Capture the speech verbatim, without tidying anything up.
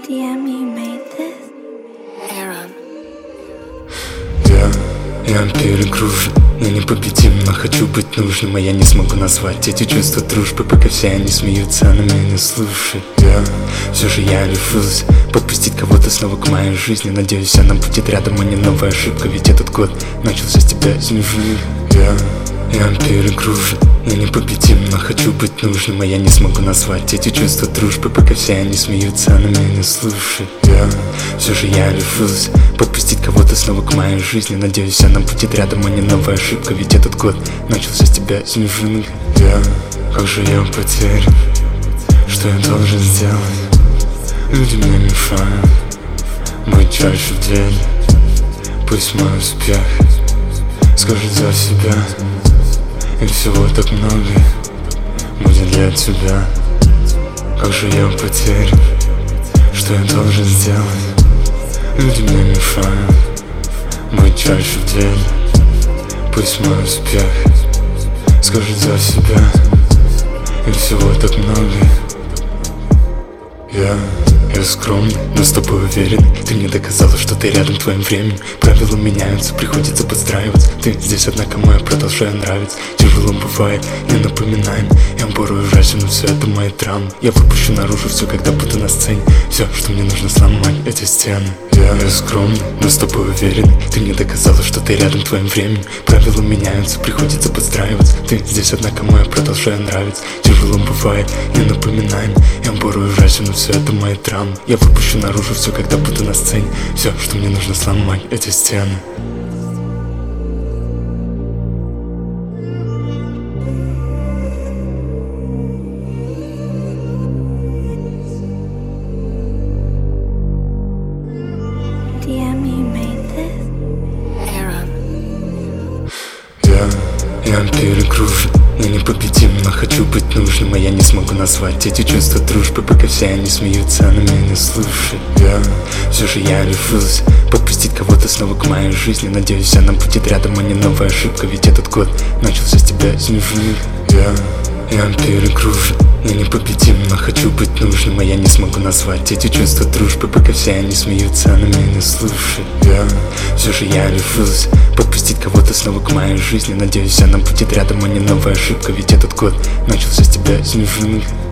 ди эм you made this. Aaron. Я, я перегружен, я непобедим, но хочу быть нужным. А я не смогу назвать эти чувства дружбы, пока все они смеются, а на меня не слушают. Я, все же я решился подпустить кого-то снова к моей жизни. Надеюсь, она будет рядом, а не новая ошибка. Ведь этот год начался с тебя, снежный. Я, я перегружен, я непобедим, но хочу быть нужным. А я не смогу назвать эти чувства дружбы, пока все они смеются, а на меня не слушают. Я, все же я решился подпустить кого-то снова к моей жизни. Надеюсь, она будет рядом, а не новая ошибка. Ведь этот год начался с тебя, снежинка. Я, как же я потерян, что я должен сделать? Люди мне мешают быть чаще в деле. Пусть мой успех скажет за себя. И всего так много будет для тебя. Как же я потерян, что я должен сделать? Люди мне мешают быть чаще в деле. Пусть мой успех скажет за себя. И всего так много. Я, я скромный, но с тобой уверен. Ты мне доказала, что ты рядом твоим временем. Правила меняются, приходится подстраиваться. Ты здесь одна, кому я продолжаю нравиться. Тяжело бывает, не напоминаем. Я порой ужасен, но все это мои травмы. Я выпущу наружу все, когда буду на сцене. Все, что мне нужно, сломать эти стены. Я, я скромный, но с тобой уверен. Ты мне доказала, что ты рядом твоим временем. Правила меняются, приходится подстраиваться. Ты здесь одна, кому я продолжаю нравиться. Тяжело бывает, не напоминаем. Я порой ужасен, но все это мои травмы. Я выпущу наружу все, когда буду на сцене. Все, что мне нужно, сломать эти стены. ди эм you made this. Aaron. Я, я перегружен, я непобедим, но хочу быть нужным. А я не смогу назвать эти чувства дружбы, пока все они смеются, а на меня не слушают. Я, все же я решился подпустить кого-то снова к моей жизни. Надеюсь, она будет рядом, а не новая ошибка. Ведь этот год начался с тебя, снежный. Я, я перегружен, я непобедим, но хочу быть нужным. А я не смогу назвать эти чувства дружбы, пока все они смеются, а на меня не слушают. Я, все же я решился подпустить кого-то снова к моей жизни. Надеюсь, она будет рядом, а не новая ошибка. Ведь этот год начался с тебя, снежинка.